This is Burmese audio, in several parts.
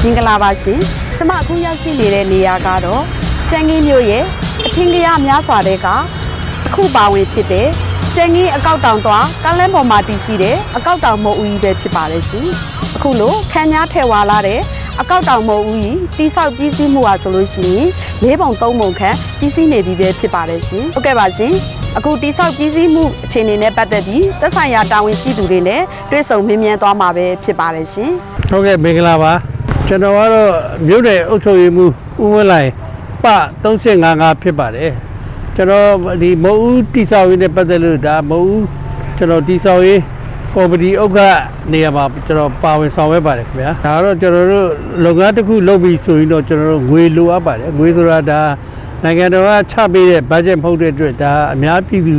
င်္ဂလာပါရှင်ကျမအခုရောက်ရှိနေတဲ့နေရာကတော့ကျန်းကင်းမြို့ရဲ့အထင်ကရများစွာတဲ့ကအခုပါဝင်ဖြစ်တဲ့ကျန်းကင်းအကောက်တောင်သွားကားလမ်းပေါ်မှာတည်ရှိတဲ့အကောက်တောင်မုတ်ဦးကြီးပဲဖြစ်ပါတယ်ရှင်အခုလိုခန်းများထဲဝါလာတဲ့အကောက်တောင်မုတ်ဦးကြီးတိဆောက်ပြီးစီးမှုဟာဆိုလို့ရှိရင်၄ပုံ၃ပုံခန့်ပြီးစီးနေပြီပဲဖြစ်ပါတယ်ရှင်ဟုတ်ကဲ့ပါရှင်အခုတိဆောက်ပြီးစီးမှုအခြေအနေနဲ့ပတ်သက်ပြီးသက်ဆိုင်ရာတာဝန်ရှိသူတွေနဲ့တွေ့ဆုံမေးမြန်းသွားမှာပဲဖြစ်ပါတယ်ရှင်ဟုတ်ကဲ့မင်္ဂလာပါကျွန်တော်ကတော့မြို့နယ်အုပ်ချုပ်ရေးမှူးဦးဝင်းလိုင်ပ3855ဖြစ်ပါတယ်ကျွန်တော်ဒီမုတ်ဦးတိဆောက်ရေးနဲ့ပတ်သက်လို့ဒါမုတ်ဦးကျွန်တော်တိဆောက်ရေးကော်မတီဥက္ကဋ္ဌနေရာမှာကျွန်တော်ပါဝင်ဆောင်ရွက်ပါတယ်ခင်ဗျာဒါကတော့ကျွန်တော်တို့လုပ်ငန်းတစ်ခုလုပ်ပြီးဆိုရင်တော့ကျွန်တော်တို့ငွေလိုအပ်ပါတယ်ငွေဆိုတာဒါနိုင်ငံတော်ကချပေးတဲ့ဘတ်ဂျက်မဟုတ်တဲ့အတွက်ဒါအများပြည်သူ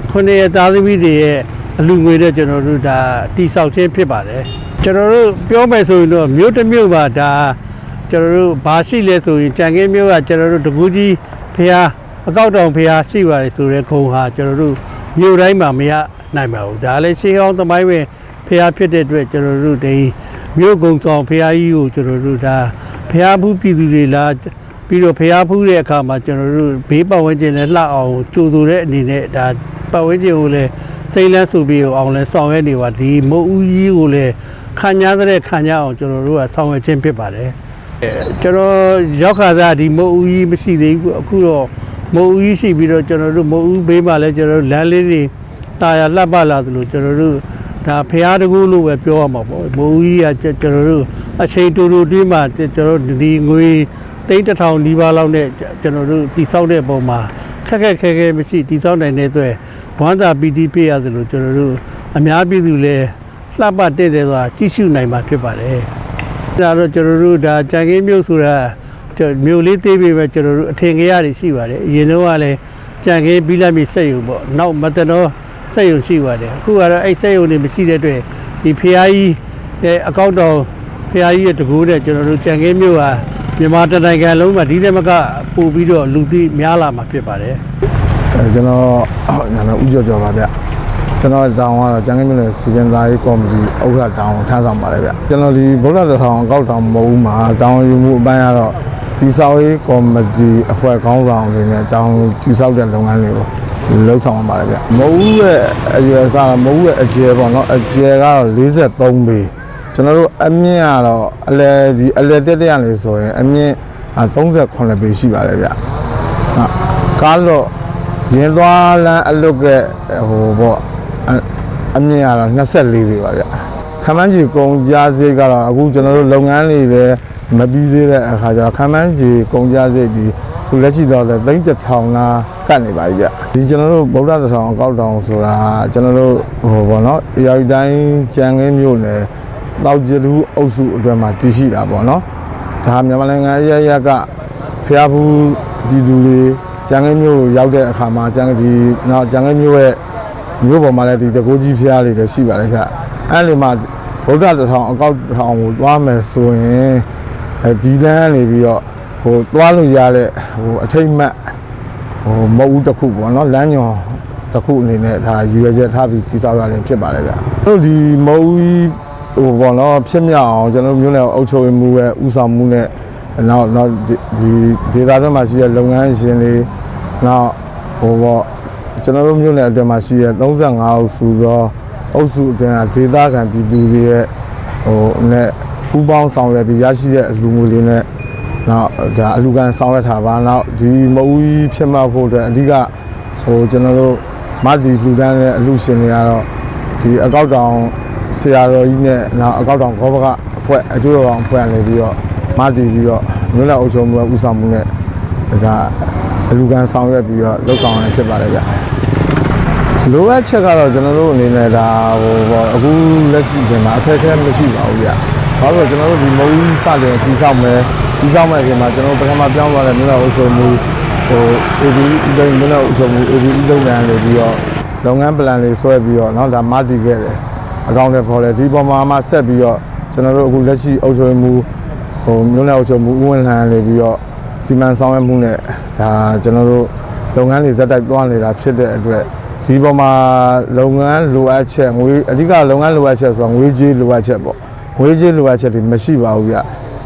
9ရက်သားသမီးတွေရဲ့အလူငွေနဲ့ကျွန်တော်တို့ဒါတိဆောက်ခြင်းဖြစ်ပါတယ်ကျွန်တော်တို့ပြောမယ်ဆိုရင်တော့မြို့တစ်မြို့ပါဒါကျွန်တော်တို့ဘာရှိလဲဆိုရင်ကြံကင်းမြို့ကကျွန်တော်တို့တကူကြီးဖျားအကောက်တောင်ဖျားရှိပါတယ်ဆိုတဲ့ခုံဟာကျွန်တော်တို့မြို့တိုင်းမှာမရနိုင်ပါဘူးဒါလည်းရှေးဟောင်းသမိုင်းဝင်ဖျားဖြစ်တဲ့အတွက်ကျွန်တော်တို့ဒီမြို့ကုံဆောင်ဖျားကြီးကိုကျွန်တော်တို့ဒါဖျားဖူးပြည်သူတွေလာပြီးတော့ဖျားဖူးတဲ့အခါမှာကျွန်တော်တို့ဘေးပတ်ဝန်းကျင်နဲ့လှအောင်ကြိုဆိုတဲ့အနေနဲ့ဒါပတ်ဝန်းကျင်ကိုလည်းစိတ်လန်းဆိုပြီးအောင်လဲဆောင်ရွက်နေပါဒီမုတ်ဦးကြီးကိုလည်းခံရတဲ့ခံရအောင်ကျွန်တော်တို့ကဆောင်ရွက်ခြင်းဖြစ်ပါတယ်ကျွန်တော်ရောက်ခါစားဒီမုတ်ဦးကြီးမရှိသေးဘူးအခုတော့မုတ်ဦးကြီးရှိပြီးတော့ကျွန်တော်တို့မုတ်ဦးဘေးမှာလည်းကျွန်တော်တို့လမ်းလေးတွေတာယာလှပလာသလိုကျွန်တော်တို့ဒါဖျားတကူလို့ပဲပြောရမှာပေါ့မုတ်ဦးကြီးကကျွန်တော်တို့အချိန်တူတူတွင်းမှာကျွန်တော်တို့ဒီငွေ3,000နီးပါးလောက်နဲ့ကျွန်တော်တို့တိဆောက်တဲ့ပုံမှာခက်ခဲမရှိတိဆောက်နိုင်တဲ့အတွက်ဝမ်းသာပီတိဖြစ်ရသလိုကျွန်တော်တို့အများပြည်သူလည်းလှပတဲ့ဆိုတာကြည့်ရှုနိုင်မှာဖြစ်ပါတယ်ဒါတော့ကျွန်တော်တို့ဒါကြံကင်းမြို့ဆိုတာမြို့လေးသေးပေမဲ့ကျွန်တော်တို့အထင်ကြီးတွေရှိပါတယ်အရင်တော့ကလည်းကြံကင်းပြီးလိုက်ပြီစက်ရုံပေါ့နောက်မတနောစက်ရုံရှိပါတယ်အခုကတော့အဲ့စက်ရုံတွေမရှိတဲ့အတွက်ဒီဖျားကြီးရဲ့အကောက်တော်ဖျားကြီးရဲ့တကူတဲ့ကျွန်တော်တို့ကြံကင်းမြို့ဟာမြန်မာတိုင်းနိုင်ငံလုံးမှာဒီထက်မကပို့ပြီးတော့လူသိများလာမှာဖြစ်ပါတယ်ကျွန်တော်နာမည်ဦးကျော်ကျော်ပါဗျကျွန်တော်တောင်းကတော့ကြံကင်းမြို့နယ်စီကံသားရေးကော်မတီဥက္ကဋ္ဌတောင်းထမ်းဆောင်ပါတယ်ဗျကျွန်တော်ဒီဗုဒ္ဓတော်ထောင်အကောက်တောင်မဟုတ်မှာတောင်းယူမှုအပိုင်းကတော့ဒီဆောက်ရေးကော်မတီအဖွဲ့ခေါင်းဆောင်တွေနဲ့တောင်းဒီဆောက်တဲ့လုပ်ငန်းတွေကိုလှုပ်ဆောင်ပါတယ်ဗျမဟုတ်ရဲ့အရွယ်စားမဟုတ်ရဲ့အကျယ်ပေါ့နော်အကျယ်ကတော့43ပေကျွန်တော်တို့အမြင့်ကတော့အလဲတက်ရနေဆိုရင်အမြင့်38ပေရှိပါတယ်ဗျကားတော့ရင်သွားလမ်းအလုတ်ကဟိုပေါ့အမြင့်ကတော့24ပေပါဗျခမန်းကြီးကုန်ကြစိတ်ကတော့အခုကျွန်တော်တို့လုပ်ငန်းလေးပဲမပြီးသေးတဲ့အခါကျတော့ခမန်းကြီးကုန်ကြစိတ်ဒီခုလက်ရှိတော့3000နာကတ်နေပါပြီဗျဒီကျွန်တော်တို့ဗုဒ္ဓတော်အကောက်တောင်ဆိုတာကျွန်တော်တို့ဟိုပေါ့နော်အေရီတိုင်းကြံခင်းမြို့နယ်တောက်ကျလူအုပ်စုအတွင်းမှာတည်ရှိတာပေါ့နော်ဒါမြန်မာနိုင်ငံရကဖျားဘူးပြည်သူတွေကြံခင်းမြို့ရောက်တဲ့အခါမှာကြံခင်းမြို့ရဲ့မြို့ပေါ်မှာလည်းဒီတကိုးကြီးဖျားတွေလည်းရှိပါတယ်ဗျအဲ့ဒီမှာဗုဒ္ဓတော်အကောက်ထောင်ကိုသွားမယ်ဆိုရင်ဒီလမ်းနေပြီးတော့ဟိုသွားလို့ရတဲ့ဟိုအထိတ်မှတ်ဟိုမဟုတ်တစ်ခုပေါ့နော်လမ်းညွန်တစ်ခုအနေနဲ့ဒါရည်ရွယ်ချက်ထားပြီးတည်ဆောက်ရရင်ဖြစ်ပါတယ်ဗျတို့ဒီမဟုတ်ဟိုပေါ့နော်ဖြစ်မြောက်အောင်ကျွန်တော်မျိုးနယ်အုပ်ချုပ်ရေးမှုရဲ့ဥဆောင်မှုနဲ့နောက်ဒီဒေသတွင်းမှာရှိတဲ့လုပ်ငန်းရှင်တွေနောက်ဟိုပေါ့ကျွန်တော်တို့မျိုးနယ်အတွင်းမှာရှိတဲ့35အုပ်စုသောအုပ်စုအတွင်းကဒေသခံပြည်သူတွေရဲ့ဟိုနဲ့ပူးပေါင်းဆောင်ရွက်ပြီးရရှိတဲ့အလူငွေလေးနဲ့နောက်ဒါအလူကန်ဆောင်ရွက်ထားပါနောက်ဒီမအူကြီးဖြစ်မှဖို့အတွက်အဓိကဟိုကျွန်တော်တို့မတ်တီလူတန်းနဲ့အလူရှင်တွေကတော့ဒီအကောက်တောင်ဆရာတော်ကြီးနဲ့နောက်အကောက်တောင်ခေါဘကအဖွဲ့အကျိုးတော်အောင်ဖွဲ့နေပြီးတော့မတ်တီပြီးတော့မြို့နယ်အုပ်ချုပ်မှုဥဆောင်မှုနဲ့ဒါအလူကန်ဆောင်ရွက်ပြီးတော့လုပ်ဆောင်ရဖြစ်ပါတယ်ဗျလိုအပ်ချက်ကတော့ကျွန်တော်တို့အနေနဲ့ဒါဟိုပေါ့အခုလက်ရှိအချိန်မှာအခက်အခဲမရှိပါဘူးဗျဘာလို့ကျွန်တော်တို့ဒီမုံကြီးစတယ်တီဆောက်မယ်အချိန်မှာကျွန်တော်ပထမပြောင်းသွားတဲ့မြို့နယ်အုပ်ချုပ်မှုဟို AD ဥဒိန်မြို့နယ်အုပ်ချုပ်မှု AD ဥဒိန်လန်တွေပြီးတော့လုပ်ငန်းပလန်တွေဆွဲပြီးတော့နောက်ဒါမတည်ခဲ့တယ်အကောင့်တွေပေါ်တယ်ဒီပေါ်မှာမှဆက်ပြီးတော့ကျွန်တော်တို့အခုလက်ရှိအုပ်ချုပ်မှုဟိုမြို့နယ်အုပ်ချုပ်မှုဥဝင်လှန်နေပြီးတော့စီမံဆောင်ရွက်မှုနဲ့ဒါကျွန်တော်တို့လုပ်ငန်းတွေဇက်တိုက်တွားနေတာဖြစ်တဲ့အတွက်ဒီပေါ်မှာလုပ်ငန်းလိုအပ်ချက်ငွေအဓိကလုပ်ငန်းလိုအပ်ချက်ဆိုတာငွေကြေးလိုအပ်ချက်ပေါ့ငွေကြေးလိုအပ်ချက်တွေမရှိပါဘူးဗျ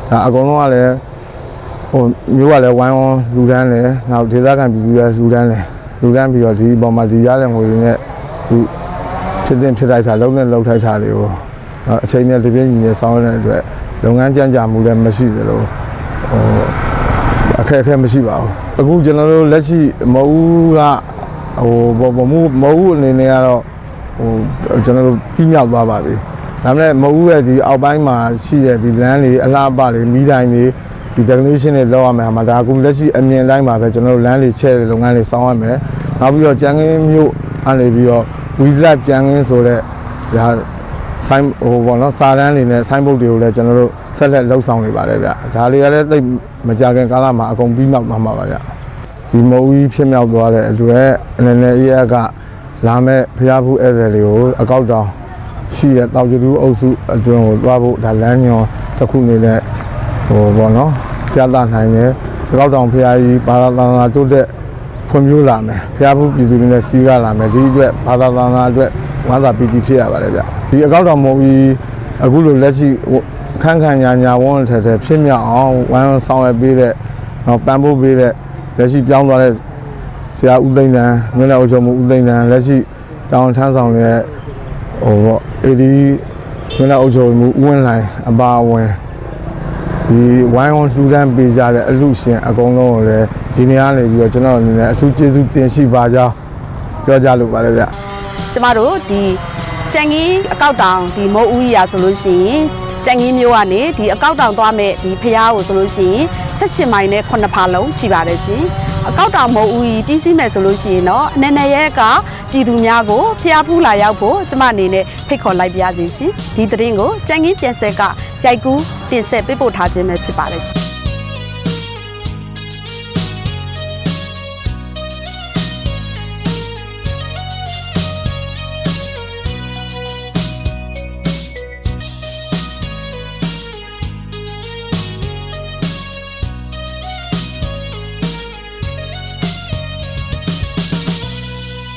အကုန်လုံးကလည်းမျိုးကလည်းဝိုင်းဝန်းလူတန်းတယ်နောက်ဒေသခံပြည်သူတွေလူတန်းတယ်လူတန်းပြီးတော့ဒီအပေါ်မှာဒီရတဲ့ငွေတွေနဲ့သူဖြစ်တဲ့ဖြစ်လိုက်တာလုံးနဲ့လုံးထိုက်တာတွေကိုအချိန်နဲ့တပြည့်ညီနဲ့ဆောင်းရတဲ့အတွက်လုပ်ငန်းကြမ်းကြမှုလည်းမရှိသလိုအခက်အခဲမရှိပါဘူးအခုကျွန်တော်တို့လက်ရှိမအူးကမအူးအနေနဲ့ကတော့ကျွန်တော်တို့ပြီးမြောက်သွားပါပြီဒါပေမဲ့မအူးရဲ့ဒီအောက်ပိုင်းမှာရှိတဲ့ဒီလမ်းတွေအလားအပတွေမီးတိုင်တွေဒီ definition တွေလောက်ရမယ်မှာဒါအခုလက်ရှိအမြင်တိုင်းပါပဲကျွန်တော်တို့လမ်းတွေချဲ့တဲ့လုပ်ငန်းတွေစောင်းရမယ်နောက်ပြီးတော့ကြံခင်းမြို့အနေပြီးတော့ we live ကြံခင်းဆိုတဲ့ဒါဆိုင်ပေါ့နော်စာတန်းတွေနဲ့ဆိုင်းဘုတ်တွေကိုလည်းကျွန်တော်တို့ဆက်လက်လှုပ်ဆောင်နေပါတယ်ဗျဒါတွေကလည်းသိမကြခင်ကာလမှာအကုန်ပြီးမြောက်သွားမှာပါဗျဒီမုံကြီးဖြစ်မြောက်သွားတဲ့အတွက်အနေနဲ့အေးကလာမဲ့ဖျားဖူးဧည့်သည်တွေကိုအကောက်တောင်ရှိတဲ့တောင်ကျူအုပ်စုအတွင်းကိုတွားဖို့ဒါလမ်းညွန်တစ်ခုနေနဲ့ပေါ့နော်ပြသနိုင်တယ်အကောက်တောင်ဖျားကြီးဘာသာသာနာတိုးတဲ့ဖွံ့ဖြိုးလာမယ်ဖျားဖူးပြည်သူတွေနဲ့စီးကားလာမယ်ဒီအတွက်ဘာသာသာနာအတွက်ဝမ်းသာပီတိဖြစ်ရပါတယ်ဗျဒီအကောက်တောင်မုံကြီးအခုလိုလက်ရှိခန်းခန်းညာဝန်းထဲဖြစ်မြောက်အောင်ဝမ်းဆောင်ရွက်ပေးတဲ့ပံ့ပိုးပေးတဲ့လက်ရှိပြောင်းသွားတဲ့ဆရာဦးသိန်းတန်မြို့နယ်အုပ်ချုပ်မှုဦးသိန်းတန်လက်ရှိတောင်ထမ်းဆောင်တဲ့AD မြို့နယ်အုပ်ချုပ်မှုဦးဝင်းလှိုင်အပါအဝင်ဒီဝိုင်းဝန်းလှူဒန်းပေးကြတဲ့အလှရှင်အကုန်လုံးကိုလည်းဒီနေ့ကနေပြီးတော့ကျွန်တော်အနေနဲ့အထူးကျေးဇူးတင်ရှိပါကြောင်းပြောကြလို့ပါတယ်ဗျကျမတို့ဒီကြံကြီးအကောက်တောင်ဒီမုံဦးကြီးရာဆိုလို့ရှိရင်ကြံကြီးမျိုးကနေဒီအကောက်တောင်သွားမဲ့ဒီဖျားကိုဆိုလို့ရှိရင်18မိုင်နဲ့9ဖာလုံးရှိပါတယ်ရှင်အကောက်တောင်မုံဦးကြီးပြီးစီးမယ်ဆိုလို့ရှိရင်တော့အနေနဲ့ရဲကပြည်သူများကိုဖျားဖူးလာရောက်ဖို့ကျမအနေနဲ့ဖိတ်ခေါ်လိုက်ပါရစေရှင်ဒီသတင်းကိုကြံကြီးပြန်ဆက်ကရိုက်ကူးတင်ဆက်ပေးပို့ထားခြင်းပဲဖြစ်ပါတယ်ရှင်